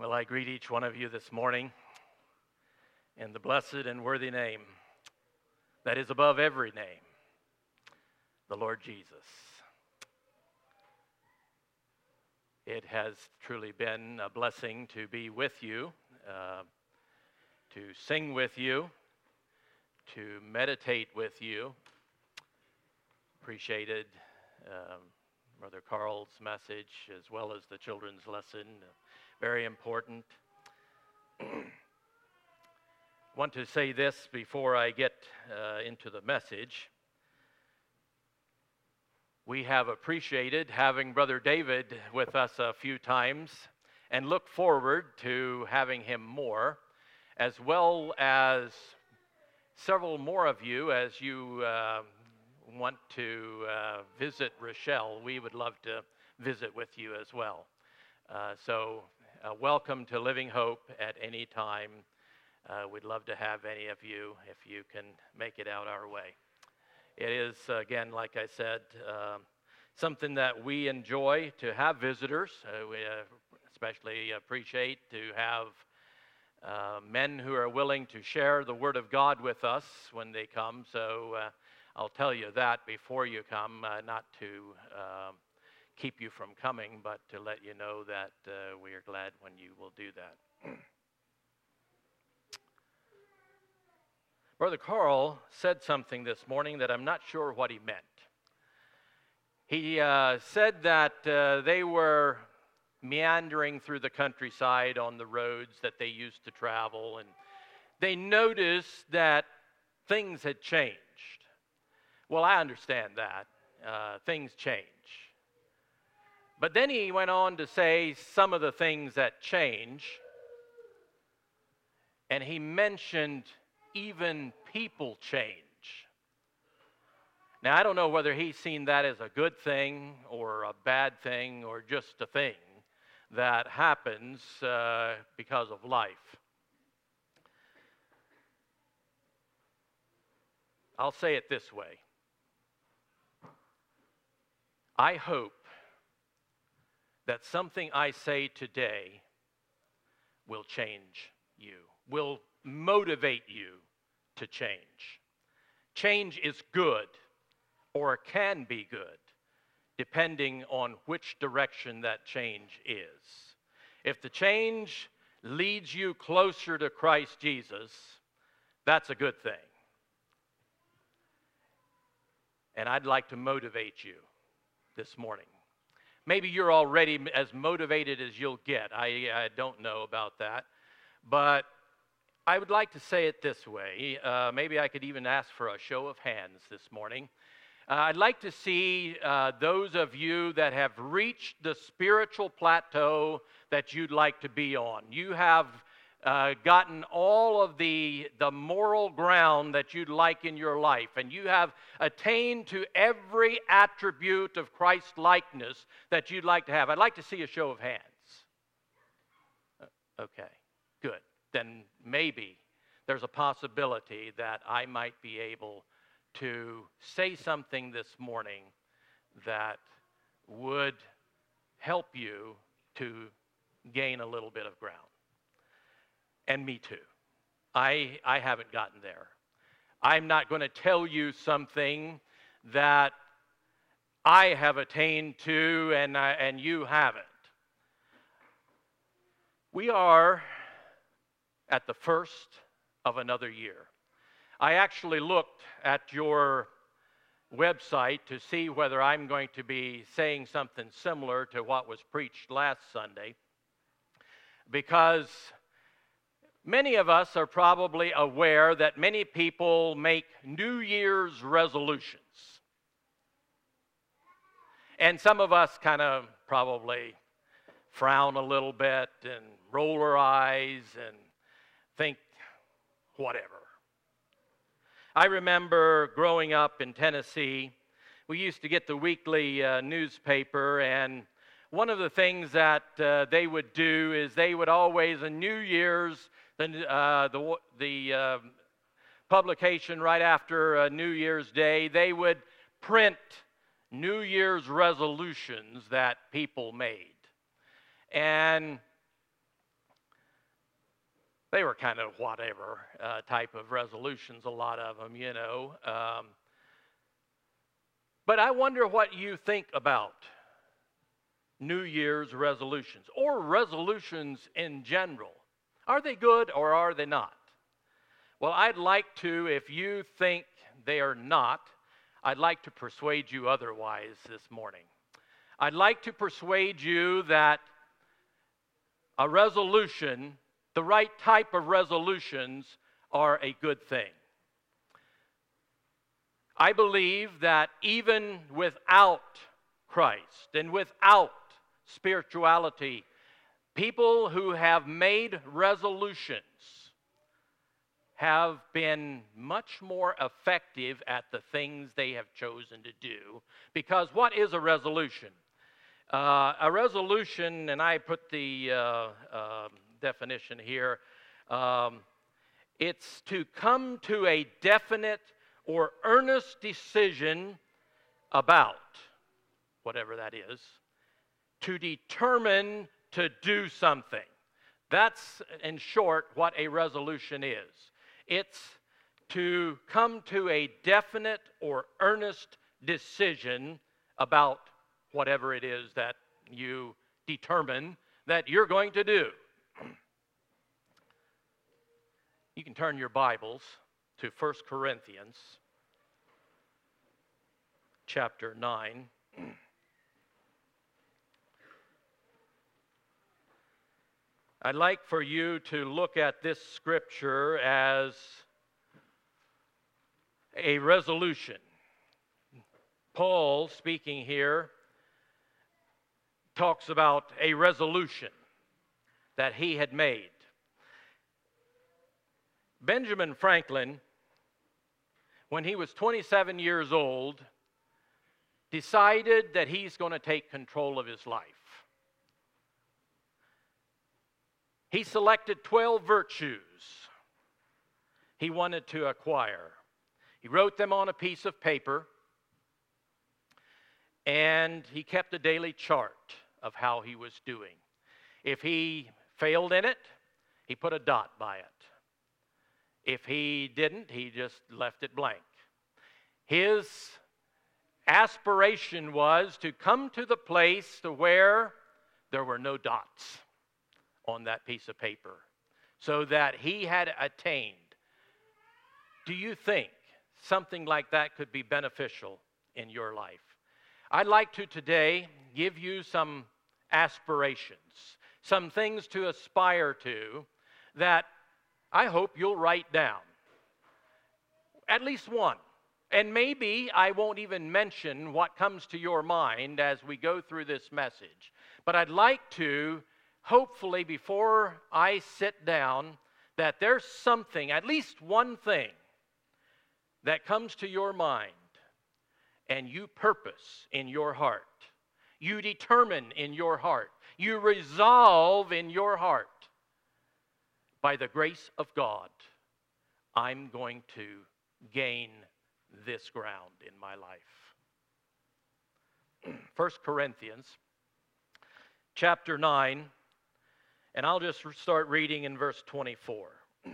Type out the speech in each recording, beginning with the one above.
Well, I greet each one of you this morning in the blessed and worthy name that is above every name, the Lord Jesus. It has truly been a blessing to be with you, to sing with you, to meditate with you. Appreciated Brother Carl's message as well as the children's lesson. Very important. Want to say this before I get into the message. We have appreciated having Brother David with us a few times and look forward to having him more, as well as several more of you as you want to visit Rochelle. We would love to visit with you as well. So welcome to Living Hope at any time. We'd love to have any of you if you can make it out our way. It is, again, like I said, something that we enjoy to have visitors. We especially appreciate to have men who are willing to share the Word of God with us when they come. So I'll tell you that before you come, not to keep you from coming, but to let you know that we are glad when you will do that. Brother Carl said something this morning that I'm not sure what he meant. He said that they were meandering through the countryside on the roads that they used to travel, and they noticed that things had changed. Well, I understand that. Things change. But then he went on to say some of the things that change, and he mentioned even people change. Now, I don't know whether he's seen that as a good thing or a bad thing or just a thing that happens because of life. I'll say it this way. I hope that something I say today will change you, will motivate you to change. Change is good, or can be good, depending on which direction that change is. If the change leads you closer to Christ Jesus, that's a good thing. And I'd like to motivate you this morning. Maybe you're already as motivated as you'll get. I don't know about that. But I would like to say it this way. Maybe I could even ask for a show of hands this morning. I'd like to see those of you that have reached the spiritual plateau that you'd like to be on. You have gotten all of the moral ground that you'd like in your life, and you have attained to every attribute of Christ-likeness that you'd like to have. I'd like to see a show of hands. Okay, good. Then maybe there's a possibility that I might be able to say something this morning that would help you to gain a little bit of ground. And me too. I haven't gotten there. I'm not going to tell you something that I have attained to and you haven't. We are at the first of another year. I actually looked at your website to see whether I'm going to be saying something similar to what was preached last Sunday, because many of us are probably aware that many people make New Year's resolutions. And some of us kind of probably frown a little bit and roll our eyes and think, whatever. I remember growing up in Tennessee, we used to get the weekly newspaper, and one of the things that they would do is they would always, on New Year's, the publication right after New Year's Day, they would print New Year's resolutions that people made. And They were kind of whatever type of resolutions, a lot of them, you know. But I wonder what you think about New Year's resolutions or resolutions in general. Are they good or are they not? Well, I'd like to, if you think they are not, I'd like to persuade you otherwise this morning. I'd like to persuade you that a resolution, the right type of resolutions, are a good thing. I believe that even without Christ and without spirituality, people who have made resolutions have been much more effective at the things they have chosen to do. Because what is a resolution? A resolution, and I put the definition here, it's to come to a definite or earnest decision about whatever that is, to determine to do something. That's, in short, what a resolution is. It's to come to a definite or earnest decision about whatever it is that you determine that you're going to do. You can turn your Bibles to 1 Corinthians chapter 9. I'd like for you to look at this scripture as a resolution. Paul, speaking here, talks about a resolution that he had made. Benjamin Franklin, when he was 27 years old, decided that he's going to take control of his life. He selected 12 virtues he wanted to acquire. He wrote them on a piece of paper, and he kept a daily chart of how he was doing. If he failed in it, he put a dot by it. If he didn't, he just left it blank. His aspiration was to come to the place to where there were no dots on that piece of paper, so that he had attained. Do you think something like that could be beneficial in your life? I'd like to today give you some aspirations, some things to aspire to that I hope you'll write down. At least one. And maybe I won't even mention what comes to your mind as we go through this message. But I'd like to, hopefully before I sit down, that there's something, at least one thing, that comes to your mind and you purpose in your heart. You determine in your heart. You resolve in your heart. By the grace of God, I'm going to gain this ground in my life. 1 Corinthians chapter 9, and I'll just start reading in verse 24.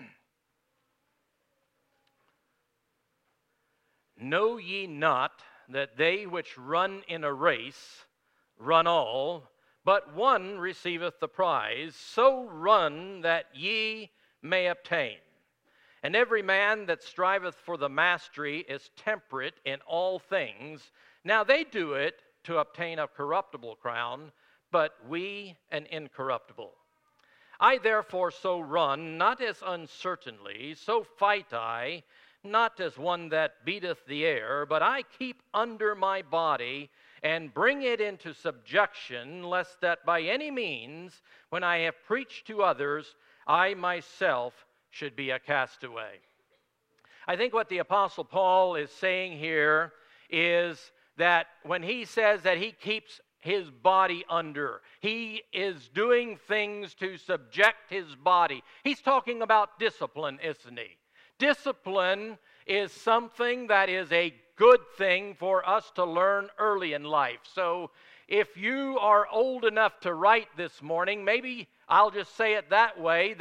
Know ye not that they which run in a race run all, but one receiveth the prize? So run that ye may obtain. And every man that striveth for the mastery is temperate in all things. Now they do it to obtain a corruptible crown, but we an incorruptible. I therefore so run, not as uncertainly, so fight I, not as one that beateth the air, but I keep under my body, and bring it into subjection, lest that by any means, when I have preached to others, I myself should be a castaway. I think what the Apostle Paul is saying here is that when he says that he keeps his body under, he is doing things to subject his body. He's talking about discipline, isn't he? Discipline is something that is a good thing for us to learn early in life. So if you are old enough to write this morning, maybe I'll just say it that way, that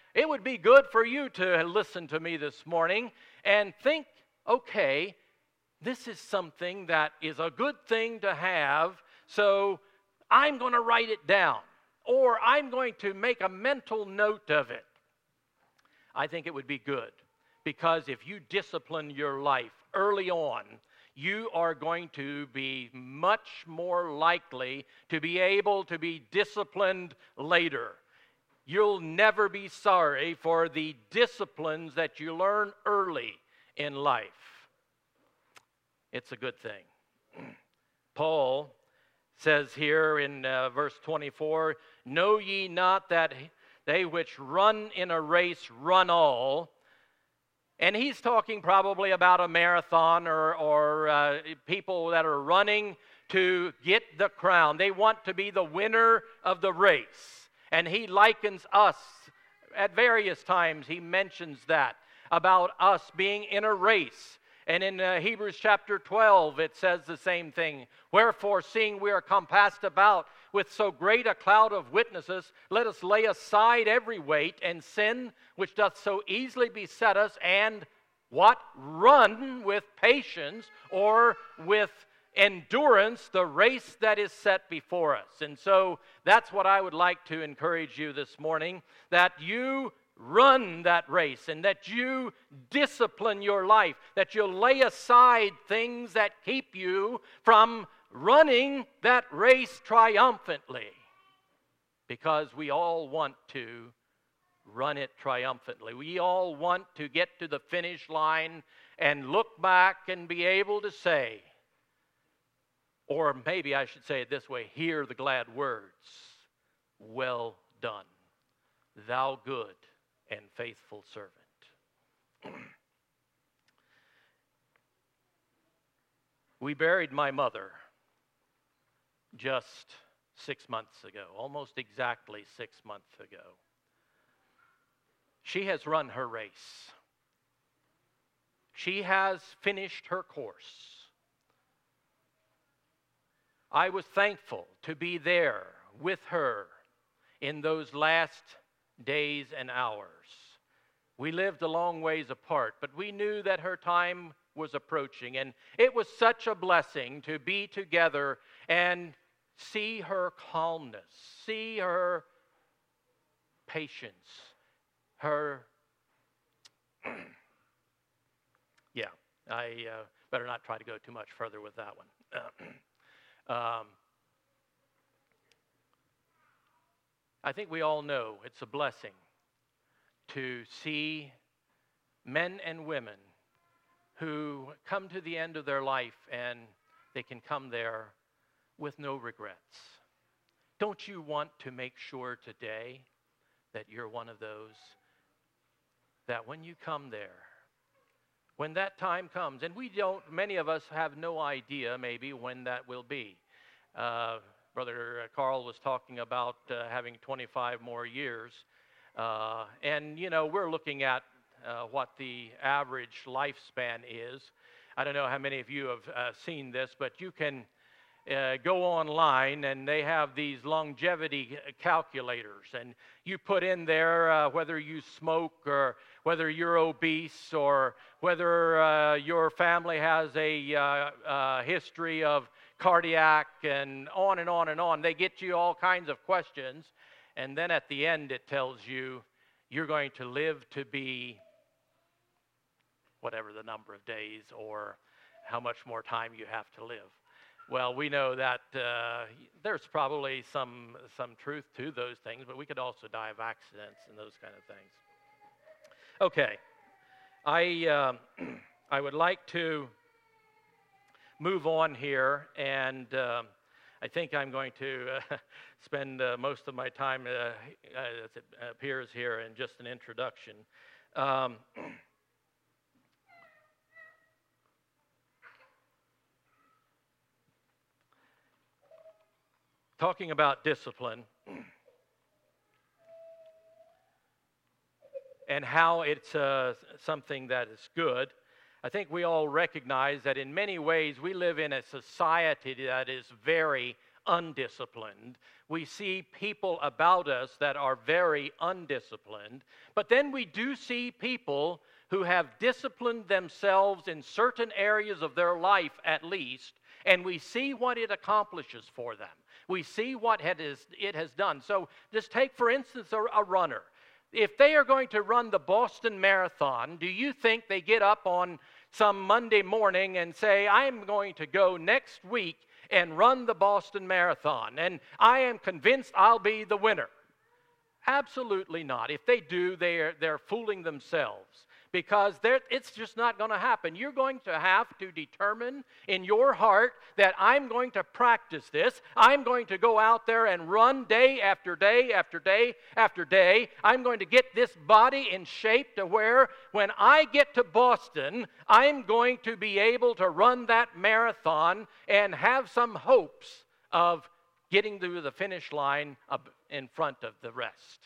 it would be good for you to listen to me this morning and think, okay, this is something that is a good thing to have, so I'm going to write it down, or I'm going to make a mental note of it. I think it would be good, because if you discipline your life early on, you are going to be much more likely to be able to be disciplined later. You'll never be sorry for the disciplines that you learn early in life. It's a good thing. Paul says here in verse 24, "Know ye not that they which run in a race run all?" And he's talking probably about a marathon or people that are running to get the crown. They want to be the winner of the race. And he likens us at various times. He mentions that about us being in a race. And in Hebrews chapter 12, it says the same thing. "Wherefore, seeing we are compassed about with so great a cloud of witnesses, let us lay aside every weight and sin which doth so easily beset us, and" what? "Run with patience," or with endurance, "the race that is set before us." And so that's what I would like to encourage you this morning, that you run that race and that you discipline your life, that you lay aside things that keep you from running that race triumphantly, because we all want to run it triumphantly. We all want to get to the finish line and look back and be able to say, or maybe I should say it this way, hear the glad words, "Well done, thou good and faithful servant." We buried my mother just 6 months ago, almost exactly 6 months ago. She has run her race. She has finished her course. I was thankful to be there with her in those last days and hours. We lived a long ways apart, but we knew that her time was approaching, and it was such a blessing to be together and see her calmness, see her patience, her... Yeah, I better not try to go too much further with that one. I think we all know it's a blessing to see men and women who come to the end of their life and they can come there with no regrets. Don't you want to make sure today that you're one of those, that when you come there, when that time comes, and many of us have no idea maybe when that will be. Brother Carl was talking about having 25 more years. And, we're looking at what the average lifespan is. I don't know how many of you have seen this, but you can go online and they have these longevity calculators. And you put in there whether you smoke or whether you're obese or whether your family has a history of cardiac and on and on and on. They get you all kinds of questions. And then at the end it tells you you're going to live to be whatever the number of days or how much more time you have to live. Well, we know that there's probably some truth to those things, but we could also die of accidents and those kind of things. Okay, I would like to move on here, and I think I'm going to spend most of my time, as it appears here, in just an introduction. Talking about discipline and how it's something that is good, I think we all recognize that in many ways we live in a society that is very undisciplined. We see people about us that are very undisciplined. But then we do see people who have disciplined themselves in certain areas of their life at least, and we see what it accomplishes for them. We see what it has done. So just take, for instance, a runner. If they are going to run the Boston Marathon, do you think they get up on some Monday morning and say, I'm going to go next week and run the Boston Marathon, and I am convinced I'll be the winner? Absolutely not. If they do, they're fooling themselves, because it's just not going to happen. You're going to have to determine in your heart that I'm going to practice this. I'm going to go out there and run day after day after day after day. I'm going to get this body in shape to where when I get to Boston, I'm going to be able to run that marathon and have some hopes of getting to the finish line in front of the rest.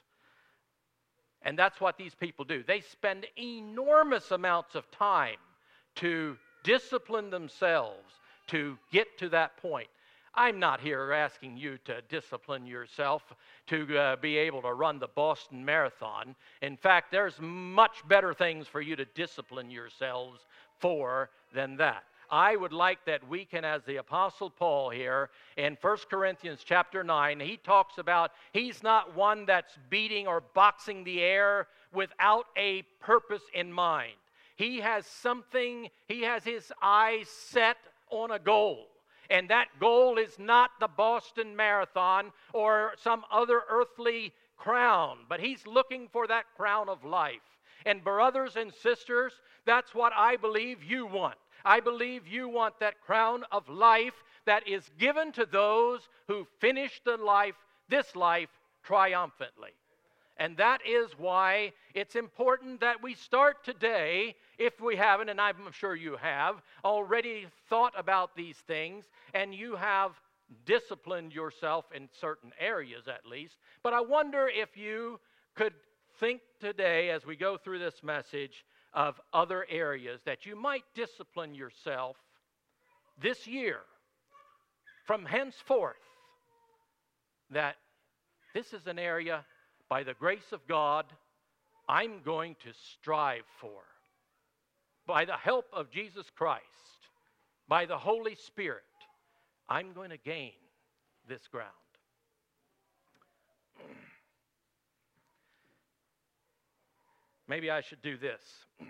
And that's what these people do. They spend enormous amounts of time to discipline themselves to get to that point. I'm not here asking you to discipline yourself to be able to run the Boston Marathon. In fact, there's much better things for you to discipline yourselves for than that. I would like that we can, as the Apostle Paul here in 1 Corinthians chapter 9, he talks about he's not one that's beating or boxing the air without a purpose in mind. He has his eyes set on a goal. And that goal is not the Boston Marathon or some other earthly crown, but he's looking for that crown of life. And brothers and sisters, that's what I believe you want. I believe you want that crown of life that is given to those who finish this life triumphantly. And that is why it's important that we start today, if we haven't, and I'm sure you have, already thought about these things, and you have disciplined yourself in certain areas at least. But I wonder if you could think today, as we go through this message, of other areas that you might discipline yourself this year, from henceforth, that this is an area, by the grace of God, I'm going to strive for. By the help of Jesus Christ, by the Holy Spirit, I'm going to gain this ground. Maybe I should do this.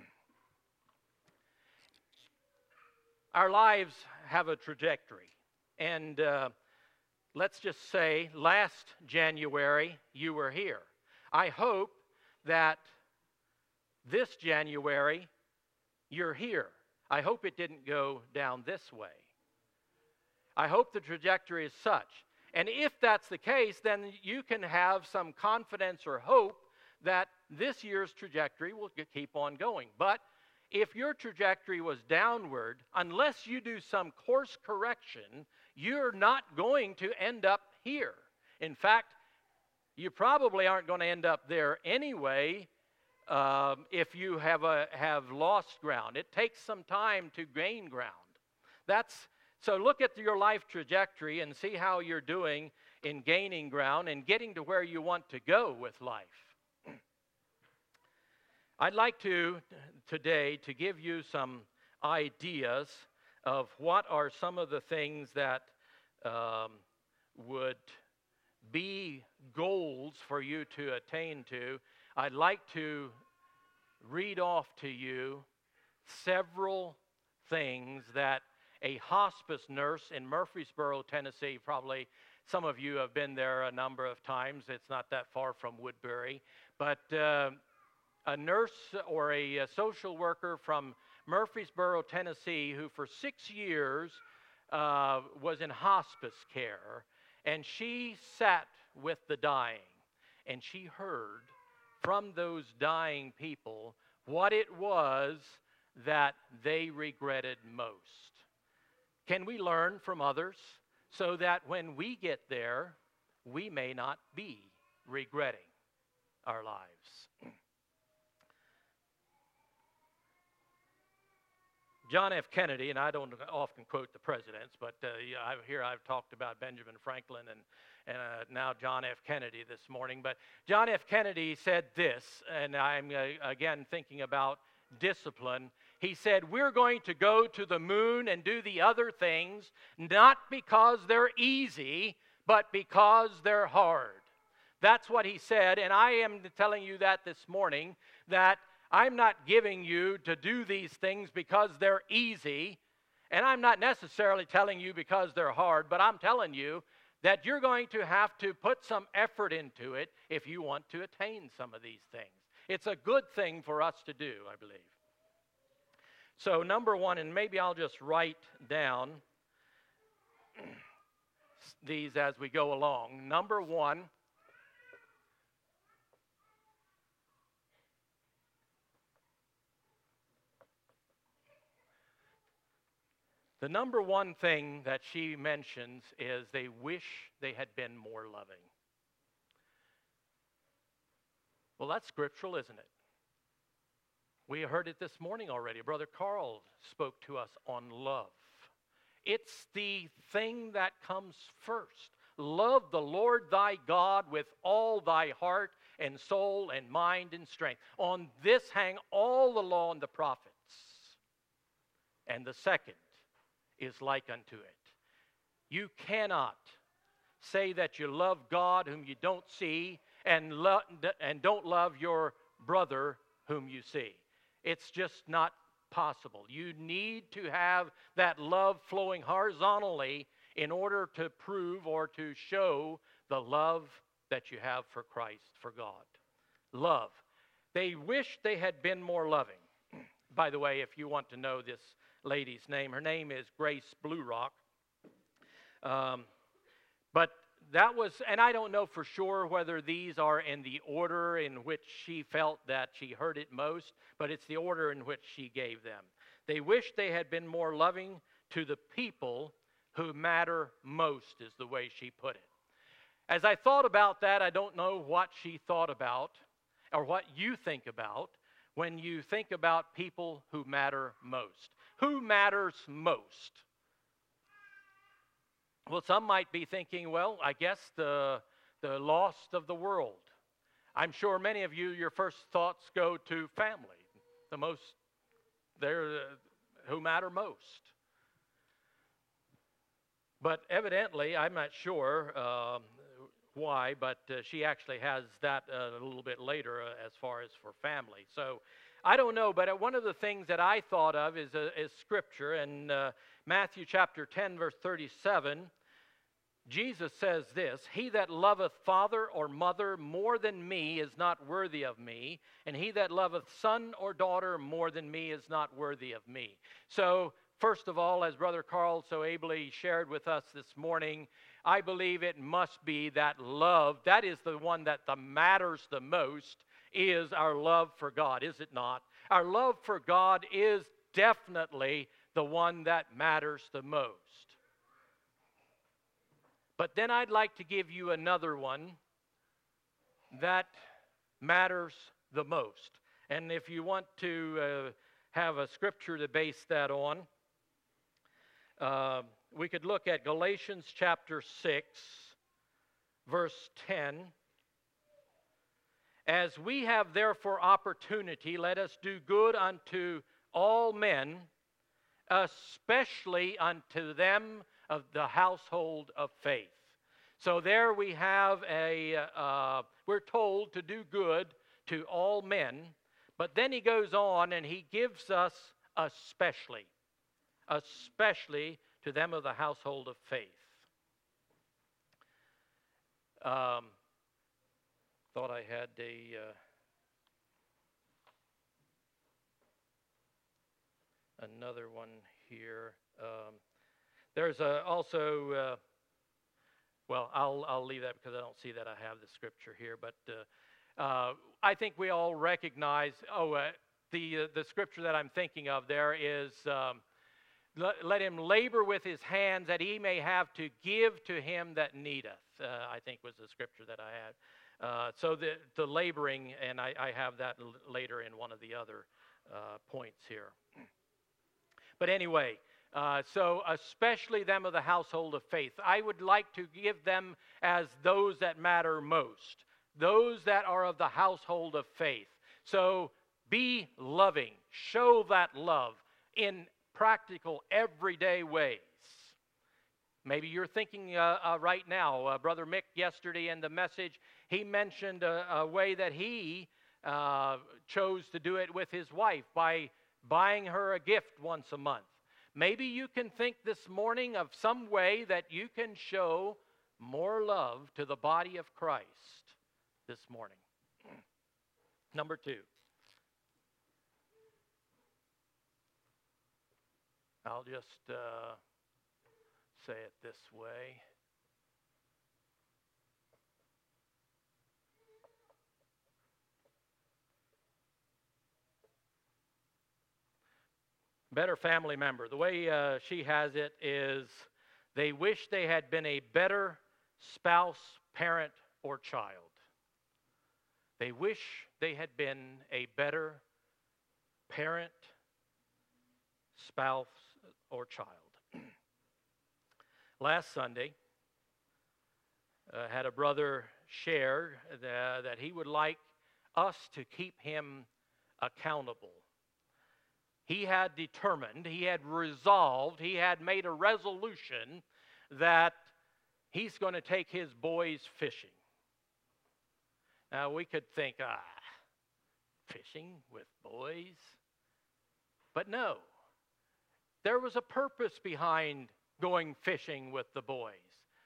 Our lives have a trajectory. And let's just say last January you were here. I hope that this January you're here. I hope it didn't go down this way. I hope the trajectory is such. And if that's the case, then you can have some confidence or hope that this year's trajectory will keep on going. But if your trajectory was downward, unless you do some course correction, you're not going to end up here. In fact, you probably aren't going to end up there anyway if you have lost ground. It takes some time to gain ground. So look at your life trajectory and see how you're doing in gaining ground and getting to where you want to go with life. I'd like today to give you some ideas of what are some of the things that would be goals for you to attain to. I'd like to read off to you several things that a hospice nurse in Murfreesboro, Tennessee, probably some of you have been there a number of times. It's not that far from Woodbury. But a nurse or a social worker from Murfreesboro, Tennessee, who for 6 years was in hospice care, and she sat with the dying, and she heard from those dying people what it was that they regretted most. Can we learn from others so that when we get there, we may not be regretting our lives? John F. Kennedy, and I don't often quote the presidents, but I've talked about Benjamin Franklin and now John F. Kennedy this morning. But John F. Kennedy said this, and I'm again thinking about discipline. He said, we're going to go to the moon and do the other things, not because they're easy, but because they're hard. That's what he said, and I am telling you that this morning, that I'm not giving you to do these things because they're easy, and I'm not necessarily telling you because they're hard, but I'm telling you that you're going to have to put some effort into it if you want to attain some of these things. It's a good thing for us to do, I believe. So number one, and maybe I'll just write down these as we go along. Number one, the number one thing that she mentions is they wish they had been more loving. Well, that's scriptural, isn't it? We heard it this morning already. Brother Carl spoke to us on love. It's the thing that comes first. Love the Lord thy God with all thy heart and soul and mind and strength. On this hang all the law and the prophets. And the second is like unto it. You cannot say that you love God whom you don't see and don't love your brother whom you see. It's just not possible. You need to have that love flowing horizontally in order to prove or to show the love that you have for Christ, for God. Love. They wish they had been more loving. By the way, if you want to know this lady's name, her name is Grace Blurock. But that was, and I don't know for sure whether these are in the order in which she felt that she heard it most, but it's the order in which she gave them. They wish they had been more loving to the people who matter most, is the way she put it. As I thought about that, I don't know what she thought about or what you think about when you think about people who matter most. Who matters most? Well, some might be thinking, well, I guess the lost of the world. I'm sure many of you, your first thoughts go to family, the most, they're who matter most. But evidently, I'm not sure why, but she actually has that a little bit later as far as for family. So I don't know, but one of the things that I thought of is Scripture. In Matthew chapter 10, verse 37, Jesus says this, he that loveth father or mother more than me is not worthy of me, and he that loveth son or daughter more than me is not worthy of me. So, first of all, as Brother Carl so ably shared with us this morning, I believe it must be that love, that is the one that matters the most, is our love for God, is it not? Our love for God is definitely the one that matters the most. But then I'd like to give you another one that matters the most. And if you want to have a scripture to base that on, we could look at Galatians chapter 6, verse 10. As we have therefore opportunity, let us do good unto all men, especially unto them of the household of faith. So there we have we're told to do good to all men, but then he goes on and he gives us especially to them of the household of faith. Thought I had another one here. There's also, well, I'll leave that because I don't see that I have the scripture here. But I think we all recognize, the scripture that I'm thinking of there is, let him labor with his hands that he may have to give to him that needeth, I think was the scripture that I had. So the laboring, and I have that later in one of the other points here. But anyway, so especially them of the household of faith, I would like to give them as those that matter most, those that are of the household of faith. So be loving, show that love in practical, everyday ways. Maybe you're thinking right now, Brother Mick yesterday in the message, he mentioned a way that he chose to do it with his wife by buying her a gift once a month. Maybe you can think this morning of some way that you can show more love to the body of Christ this morning. Number 2. I'll just say it this way. Better family member. The way she has it is, they wish they had been a better spouse, parent, or child. They wish they had been a better parent, spouse, or child. Last Sunday, had a brother share that he would like us to keep him accountable. He had determined, he had resolved, he had made a resolution that he's going to take his boys fishing. Now, we could think, fishing with boys? But no, there was a purpose behind going fishing with the boys.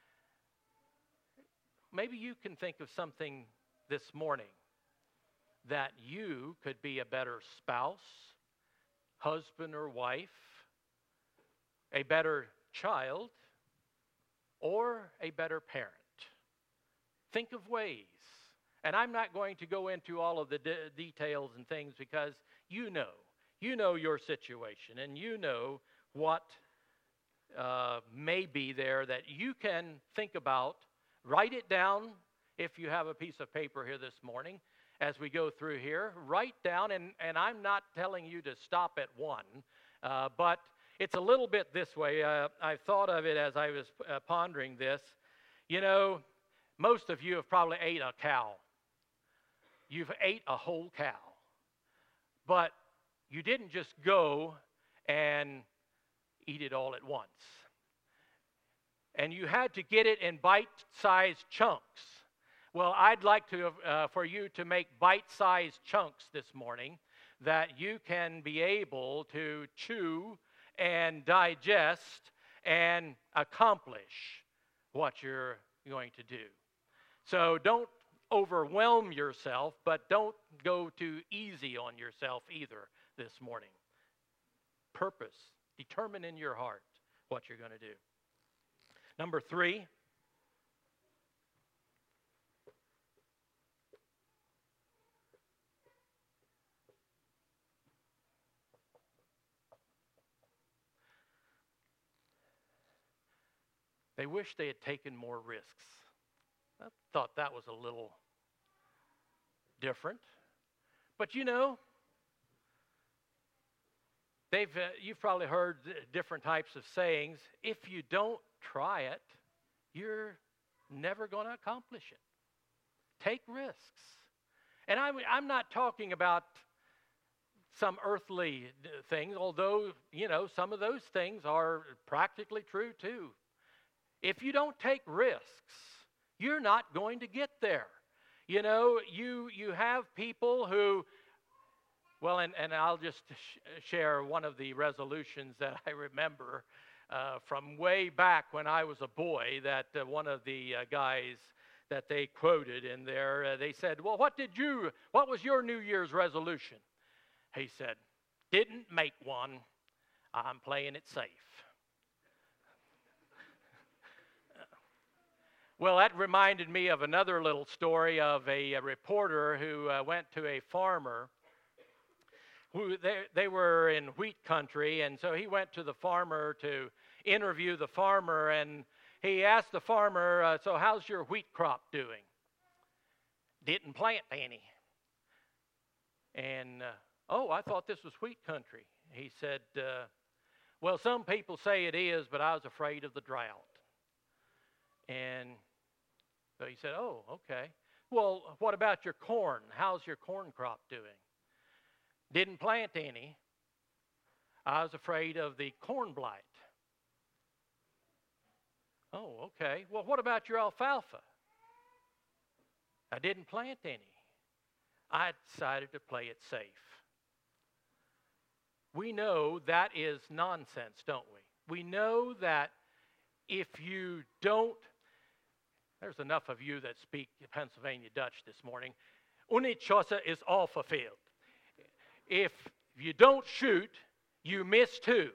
Maybe you can think of something this morning that you could be a better spouse, husband or wife, a better child, or a better parent. Think of ways. And I'm not going to go into all of the details and things, because you know your situation, and you know what may be there that you can think about. Write it down if you have a piece of paper here this morning. As we go through here, write down, and I'm not telling you to stop at one, but it's a little bit this way. I thought of it as I was pondering this. You know, most of you have probably ate a cow. You've ate a whole cow. But you didn't just go and eat it all at once. And you had to get it in bite-sized chunks. Well, I'd like to for you to make bite-sized chunks this morning that you can be able to chew and digest and accomplish what you're going to do. So don't overwhelm yourself, but don't go too easy on yourself either this morning. Purpose. Determine in your heart what you're going to do. Number 3. They wish they had taken more risks. I thought that was a little different. But you know, you've probably heard different types of sayings. If you don't try it, you're never going to accomplish it. Take risks. And I'm not talking about some earthly things, although, you know, some of those things are practically true too. If you don't take risks, you're not going to get there. You know, you have people who, well, and I'll just share one of the resolutions that I remember from way back when I was a boy, that one of the guys that they quoted in there, they said, well, what was your New Year's resolution? He said, didn't make one, I'm playing it safe. Well, that reminded me of another little story of a reporter who went to a farmer. They were in wheat country, and so he went to the farmer to interview the farmer, and he asked the farmer, so how's your wheat crop doing? Didn't plant any. And, I thought this was wheat country. He said, Well, some people say it is, but I was afraid of the drought. And so he said, oh, okay. Well, what about your corn? How's your corn crop doing? Didn't plant any. I was afraid of the corn blight. Oh, okay. Well, what about your alfalfa? I didn't plant any. I decided to play it safe. We know that is nonsense, don't we? We know that if you don't, there's enough of you that speak Pennsylvania Dutch this morning. Unichosa is all fulfilled. If you don't shoot, you miss too.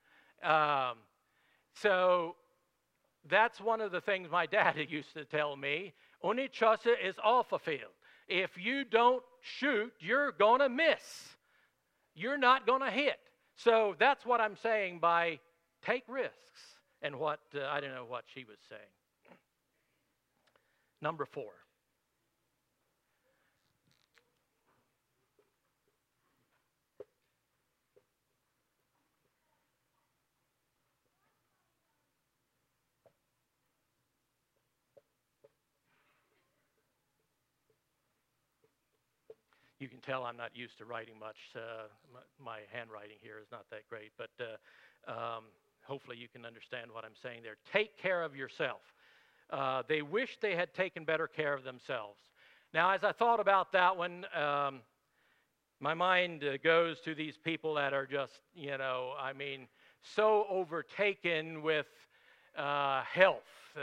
So that's one of the things my dad used to tell me. Unichosa is all fulfilled. If you don't shoot, you're going to miss. You're not going to hit. So that's what I'm saying by take risks. And what, I don't know what she was saying. Number 4. You can tell I'm not used to writing much. My handwriting here is not that great, but hopefully you can understand what I'm saying there. Take care of yourself. They wish they had taken better care of themselves. Now, as I thought about that one, my mind goes to these people that are just, so overtaken with health.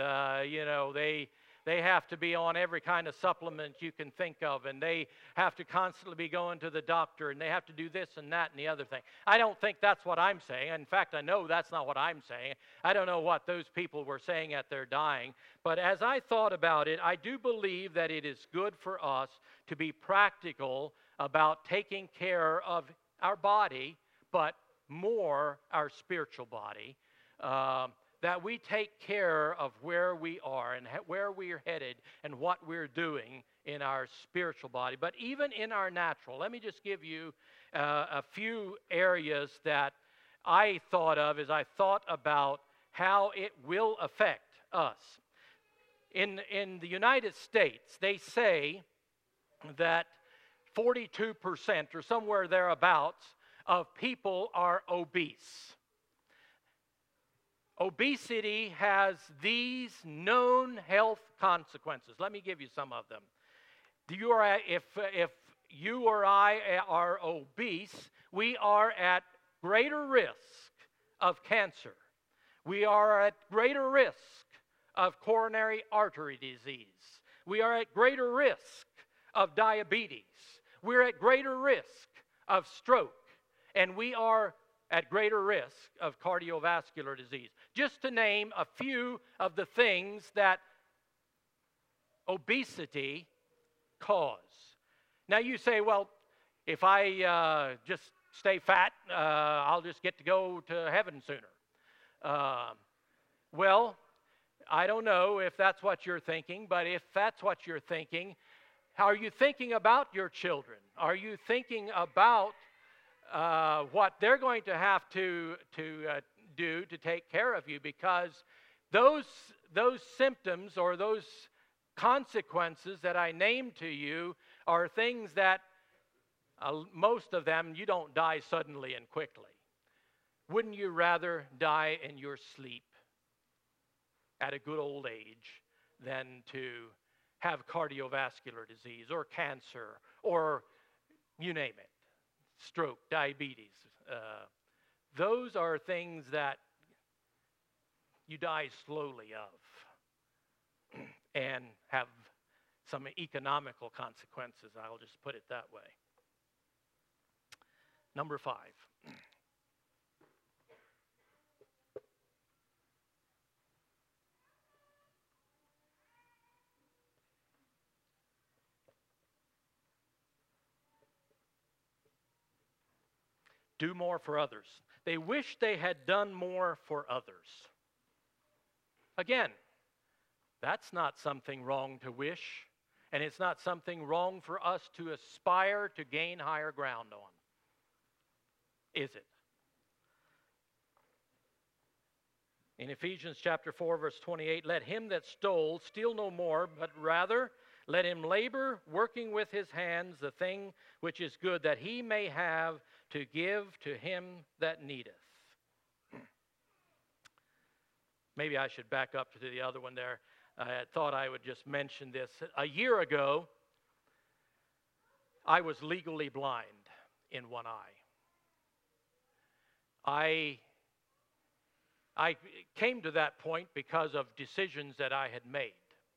They have to be on every kind of supplement you can think of, and they have to constantly be going to the doctor, and they have to do this and that and the other thing. I don't think that's what I'm saying. In fact, I know that's not what I'm saying. I don't know what those people were saying at their dying. But as I thought about it, I do believe that it is good for us to be practical about taking care of our body, but more our spiritual body. That we take care of where we are and where we are headed and what we're doing in our spiritual body. But even in our natural, let me just give you a few areas that I thought of as I thought about how it will affect us. In the United States, they say that 42% or somewhere thereabouts of people are obese. Obesity has these known health consequences. Let me give you some of them. If you or I are obese, we are at greater risk of cancer. We are at greater risk of coronary artery disease. We are at greater risk of diabetes. We're at greater risk of stroke. And we are at greater risk of cardiovascular disease. Just to name a few of the things that obesity cause. Now you say, well, if I just stay fat, I'll just get to go to heaven sooner. Well, I don't know if that's what you're thinking, but if that's what you're thinking, are you thinking about your children? Are you thinking about what they're going to have to do to take care of you? Because those symptoms or those consequences that I named to you are things that most of them you don't die suddenly and quickly. Wouldn't you rather die in your sleep at a good old age than to have cardiovascular disease or cancer or you name it? Stroke, diabetes. Those are things that you die slowly of and have some economical consequences. I'll just put it that way. Number 5. Do more for others. They wish they had done more for others. Again, that's not something wrong to wish, and it's not something wrong for us to aspire to gain higher ground on. Is it? In Ephesians chapter 4, verse 28, let him that stole steal no more, but rather let him labor, working with his hands the thing which is good, that he may have to give to him that needeth. Maybe I should back up to the other one there. I thought I would just mention this. A year ago, I was legally blind in one eye. I came to that point because of decisions that I had made.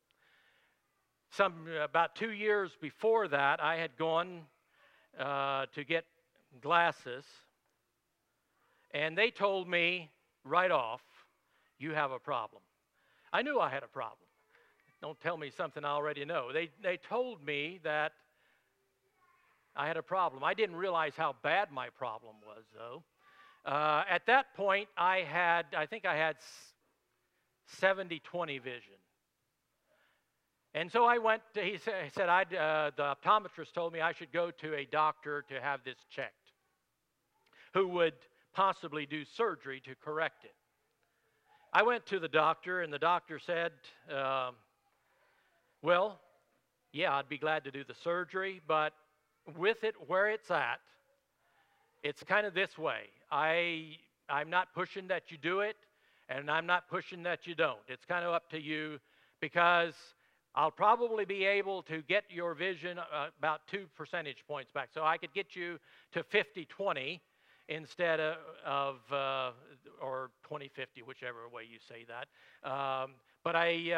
About 2 years before that, I had gone to get glasses, and they told me right off, you have a problem. I knew I had a problem. Don't tell me something I already know. They told me that I had a problem. I didn't realize how bad my problem was, though. At that point, I think I had 70/20 vision. And so I went to, he said, the optometrist told me I should go to a doctor to have this checked, who would possibly do surgery to correct it. I went to the doctor, and the doctor said, well, yeah, I'd be glad to do the surgery, but with it where it's at, it's kind of this way. I'm not pushing that you do it, and I'm not pushing that you don't. It's kind of up to you, because I'll probably be able to get your vision about 2 percentage points back. So I could get you to 50/20 instead of or 20/50, whichever way you say that. But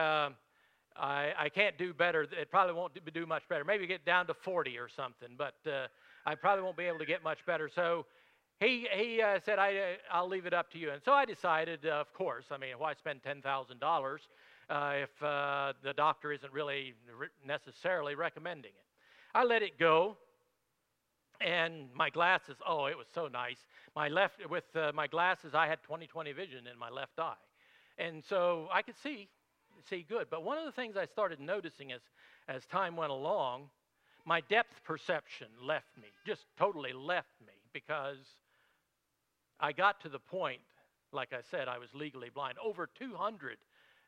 I can't do better. It probably won't do much better. Maybe get down to 40 or something, but I probably won't be able to get much better. So he said, I'll leave it up to you. And so I decided, of course, I mean, why spend $10,000 if the doctor isn't really necessarily recommending it? I let it go. And my glasses, oh, it was so nice. With my glasses, I had 20/20 vision in my left eye. And so I could see good. But one of the things I started noticing as time went along, my depth perception left me, just totally left me, because I got to the point, like I said, I was legally blind. Over 200,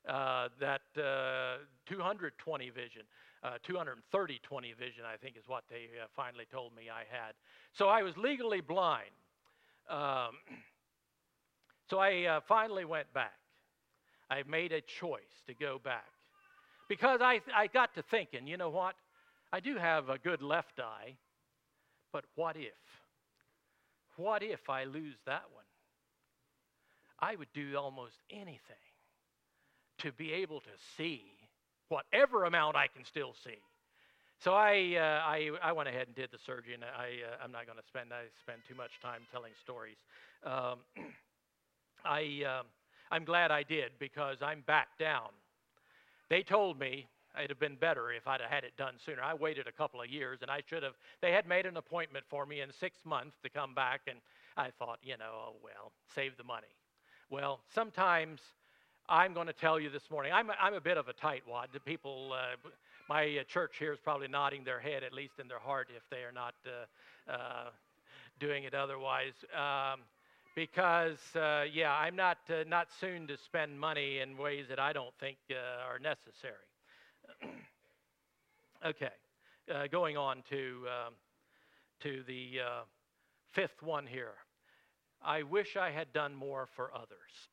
220 vision, 230/20 vision, I think is what they finally told me I had. So I was legally blind. So I finally went back. I made a choice to go back, because I got to thinking, you know what? I do have a good left eye, but what if? What if I lose that one? I would do almost anything to be able to see whatever amount I can still see. So I went ahead and did the surgery, and I'm not going to spend too much time telling stories. I'm glad I did, because I'm back down. They told me it'd have been better if I'd have had it done sooner. I waited a couple of years, and I should have. They had made an appointment for me in 6 months to come back, and I thought, oh, well, save the money. Well, sometimes I'm going to tell you this morning, I'm a bit of a tightwad. The people, my church here is probably nodding their head, at least in their heart, if they are not doing it otherwise. Because, I'm not soon to spend money in ways that I don't think are necessary. Okay, going on to the fifth one here. I wish I had done more for others.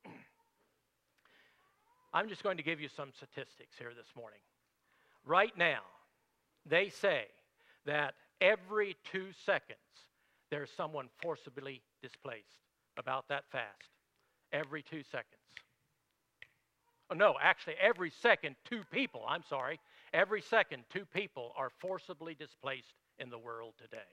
I'm just going to give you some statistics here this morning. Right now, they say that every 2 seconds, there's someone forcibly displaced. About that fast. Every 2 seconds. Oh, no, actually, every second, 2 people. I'm sorry. Every second, 2 people are forcibly displaced in the world today.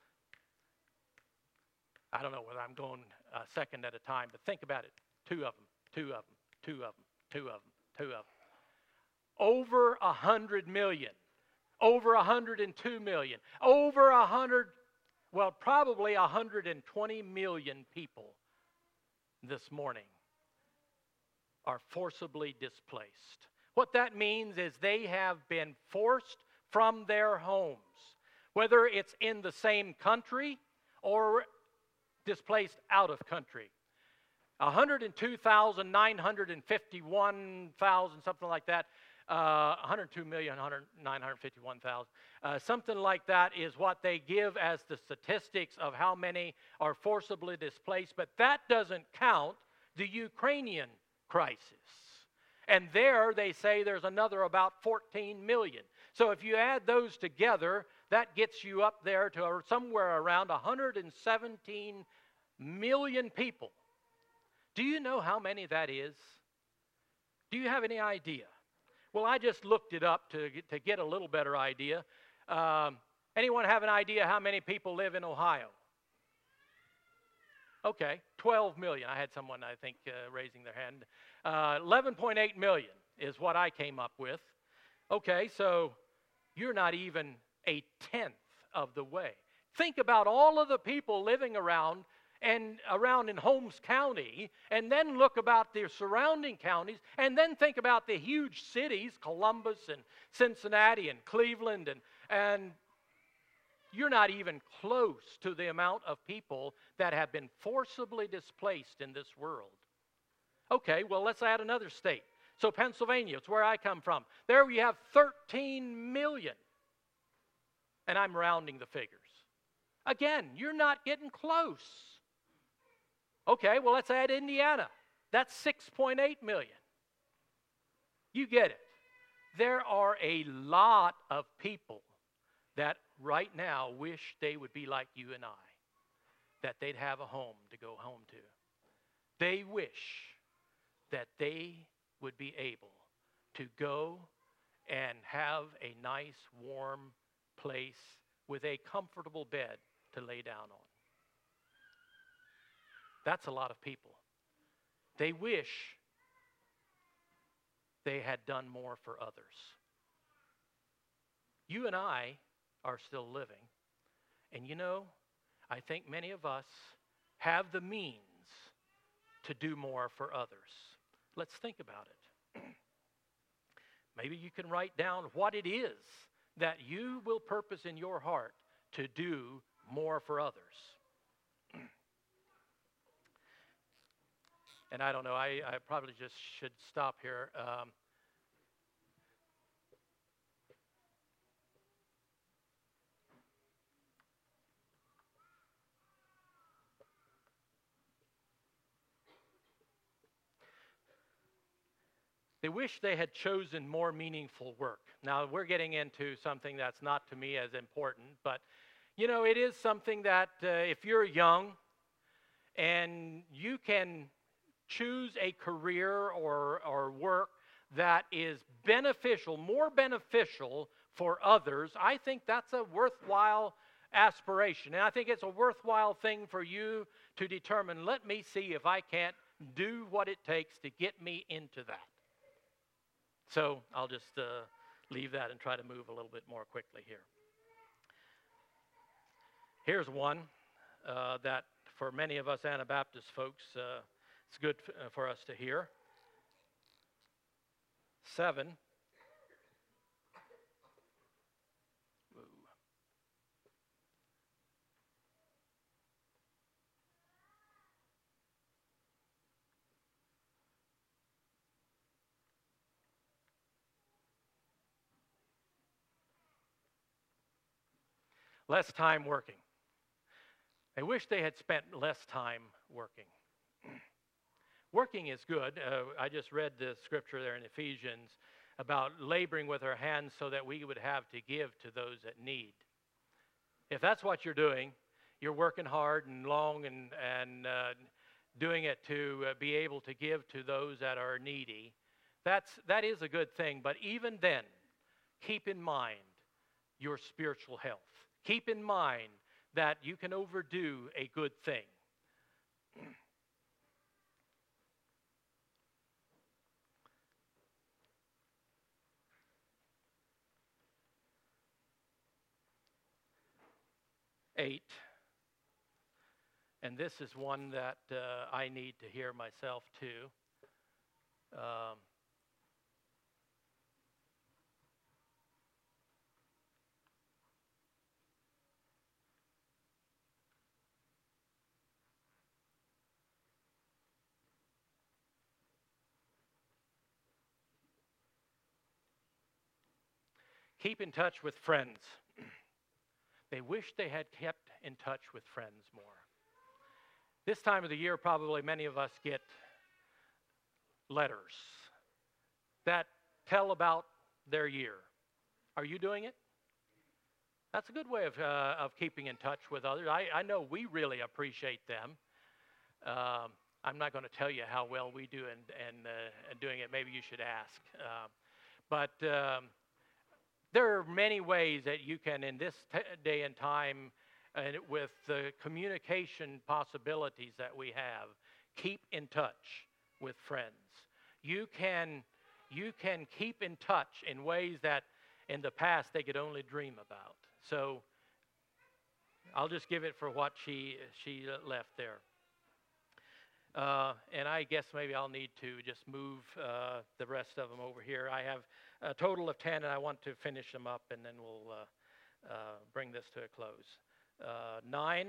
I don't know whether I'm going a second at a time, but think about it. 2 of them, 2 of them, 2 of them, 2 of them, 2 of them. Over 100 million. Over 102 million. Over 100, well, probably 120 million people this morning are forcibly displaced. What that means is they have been forced from their homes, whether it's in the same country or displaced out of country. 102,951,000, something like that. 102,951,000. Something like that is what they give as the statistics of how many are forcibly displaced. But that doesn't count the Ukrainian crisis. And there they say there's another about 14 million. So if you add those together, that gets you up there to somewhere around 117 million people. Do you know how many that is? Do you have any idea? Well, I just looked it up to get a little better idea. Anyone have an idea how many people live in Ohio? Okay, 12 million. I had someone, I think, raising their hand. 11.8 million is what I came up with. Okay, so you're not even a tenth of the way. Think about all of the people living around in Holmes County, and then look about the surrounding counties, and then think about the huge cities, Columbus and Cincinnati and Cleveland, and you're not even close to the amount of people that have been forcibly displaced in this world. Okay, well, let's add another state. So Pennsylvania, it's where I come from. There we have 13 million. And I'm rounding the figures. Again, you're not getting close. Okay, well, let's add Indiana. That's 6.8 million. You get it. There are a lot of people that right now wish they would be like you and I, that they'd have a home to go home to. They wish that they would be able to go and have a nice, warm place with a comfortable bed to lay down on. That's a lot of people. They wish they had done more for others. You and I are still living, and you know, I think many of us have the means to do more for others. Let's think about it. Maybe you can write down what it is that you will purpose in your heart to do more for others. And I don't know, I probably just should stop here. They wish they had chosen more meaningful work. Now, we're getting into something that's not to me as important, but, you know, it is something that if you're young and you can choose a career or work that is beneficial, more beneficial for others, I think that's a worthwhile aspiration. And I think it's a worthwhile thing for you to determine, let me see if I can't do what it takes to get me into that. So I'll just leave that and try to move a little bit more quickly here. Here's one that for many of us Anabaptist folks, it's good for us to hear. 7. Less time working. They wish they had spent less time working. Working is good. I just read the scripture there in Ephesians about laboring with our hands so that we would have to give to those that need. If that's what you're doing, you're working hard and long and doing it to be able to give to those that are needy. That is a good thing. But even then, keep in mind your spiritual health. Keep in mind that you can overdo a good thing. Eight, and this is one that I need to hear myself too. Keep in touch with friends. They wish they had kept in touch with friends more. This time of the year, probably many of us get letters that tell about their year. Are you doing it? That's a good way of keeping in touch with others. I know we really appreciate them. I'm not going to tell you how well we do in doing it. Maybe you should ask. But there are many ways that you can, in this day and time, with the communication possibilities that we have, keep in touch with friends. You can keep in touch in ways that in the past they could only dream about. So I'll just give it for what she left there. And I guess maybe I'll need to just move the rest of them over here. I have a total of 10, and I want to finish them up, and then we'll bring this to a close. 9.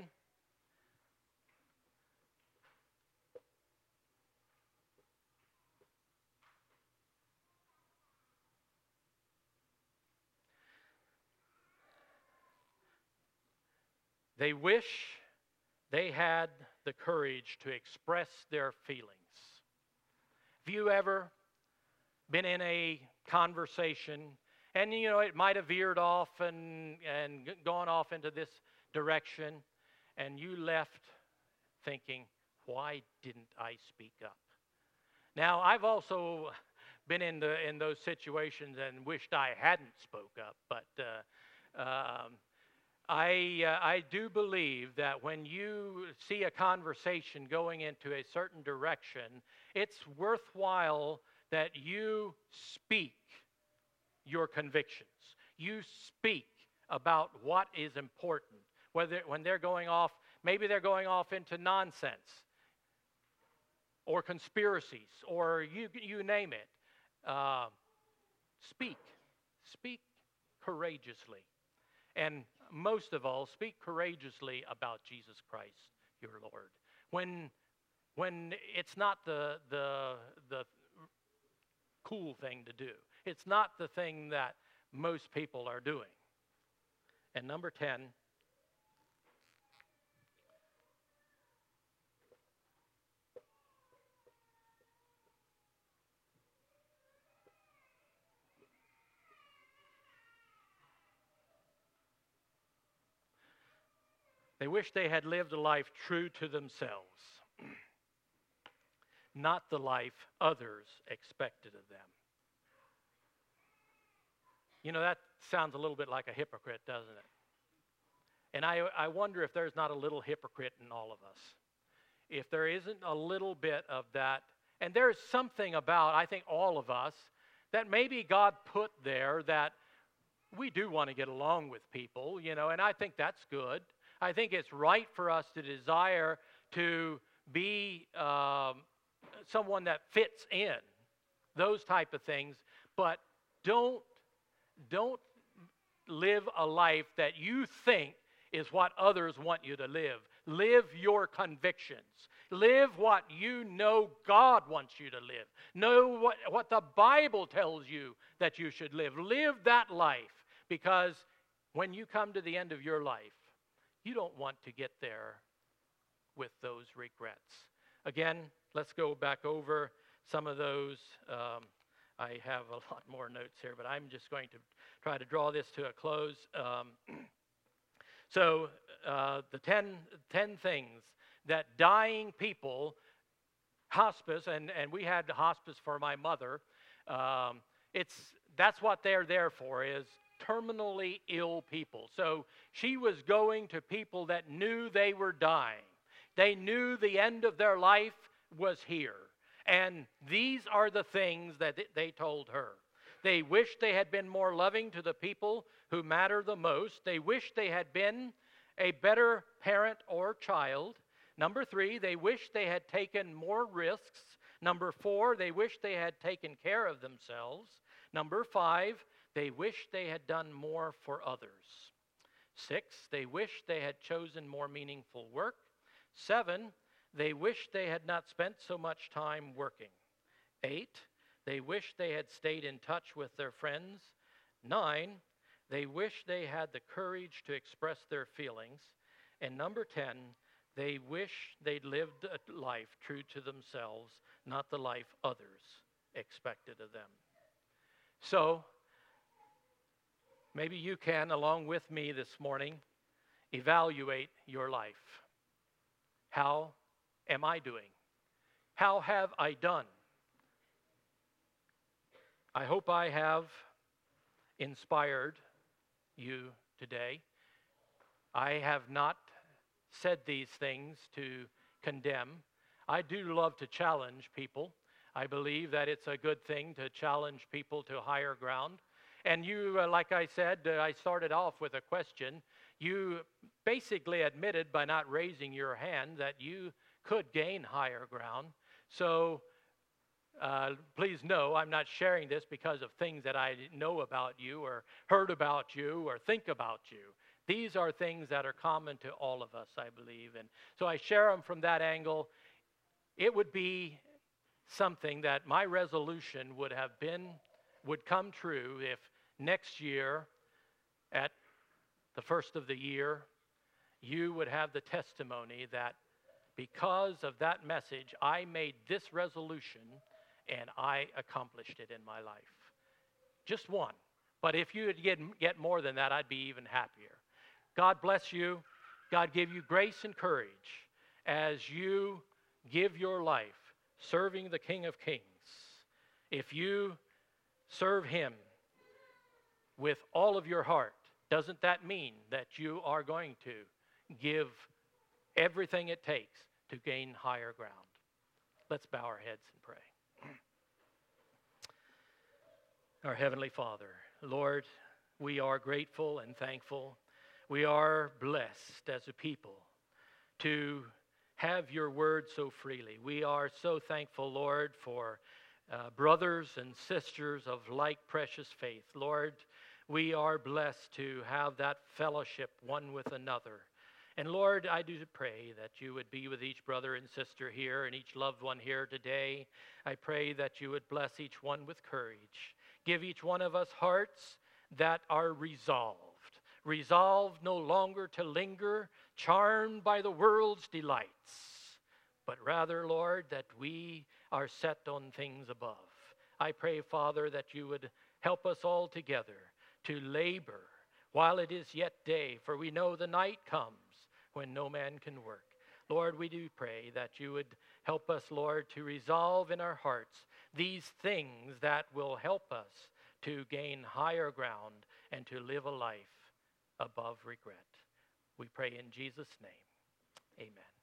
They wish they had the courage to express their feelings. Have you ever been in a conversation, and it might have veered off and gone off into this direction, and you left thinking, why didn't I speak up? Now, I've also been in those situations and wished I hadn't spoke up, but I do believe that when you see a conversation going into a certain direction, it's worthwhile that you speak your convictions. You speak about what is important. When they're going off, maybe they're going off into nonsense or conspiracies or you name it. Speak courageously. And most of all, speak courageously about Jesus Christ, your Lord. When it's not the cool thing to do. It's not the thing that most people are doing. And number 10, they wish they had lived a life true to themselves, not the life others expected of them. That sounds a little bit like a hypocrite, doesn't it? And I wonder if there's not a little hypocrite in all of us. If there isn't a little bit of that, and there's something about, I think, all of us, that maybe God put there that we do want to get along with people, and I think that's good. I think it's right for us to desire to be someone that fits in, those type of things, but don't live a life that you think is what others want you to live. Live your convictions. Live what you know God wants you to live. Know what the Bible tells you that you should live. Live that life, because when you come to the end of your life, you don't want to get there with those regrets. Again, let's go back over some of those. I have a lot more notes here, but I'm just going to try to draw this to a close. So the 10 things that dying people, hospice, and we had hospice for my mother, that's what they're there for, is terminally ill people. So she was going to people that knew they were dying. They knew the end of their life was here. And these are the things that they told her. They wished they had been more loving to the people who matter the most. They wished they had been a better parent or child. Number 3, they wished they had taken more risks. Number 4, they wished they had taken care of themselves. Number 5, they wished they had done more for others. 6, they wished they had chosen more meaningful work. 7, they wished they had not spent so much time working. 8, they wished they had stayed in touch with their friends. 9, They wish they had the courage to express their feelings. And number 10, they wish they'd lived a life true to themselves, not the life others expected of them. So, maybe you can, along with me this morning, evaluate your life. How am I doing? How have I done? I hope I have inspired you today. I have not said these things to condemn. I do love to challenge people. I believe that it's a good thing to challenge people to higher ground. And you, like I said, I started off with a question. You basically admitted by not raising your hand that you could gain higher ground. So please know I'm not sharing this because of things that I know about you or heard about you or think about you. These are things that are common to all of us, I believe. And so I share them from that angle. It would be something that my resolution would come true if next year, at the first of the year, you would have the testimony that because of that message, I made this resolution and I accomplished it in my life. Just one. But if you would get more than that, I'd be even happier. God bless you. God give you grace and courage as you give your life serving the King of Kings. If you serve Him with all of your heart, doesn't that mean that you are going to give everything it takes to gain higher ground? Let's bow our heads and pray. Our Heavenly Father, Lord, we are grateful and thankful. We are blessed as a people to have your word so freely. We are so thankful, Lord, for brothers and sisters of like precious faith. Lord, we are blessed to have that fellowship one with another. And Lord, I do pray that you would be with each brother and sister here and each loved one here today. I pray that you would bless each one with courage. Give each one of us hearts that are resolved no longer to linger, charmed by the world's delights, but rather, Lord, that we are set on things above. I pray, Father, that you would help us all together to labor while it is yet day, for we know the night comes when no man can work. Lord, we do pray that you would help us, Lord, to resolve in our hearts these things that will help us to gain higher ground and to live a life above regret. We pray in Jesus' name. Amen.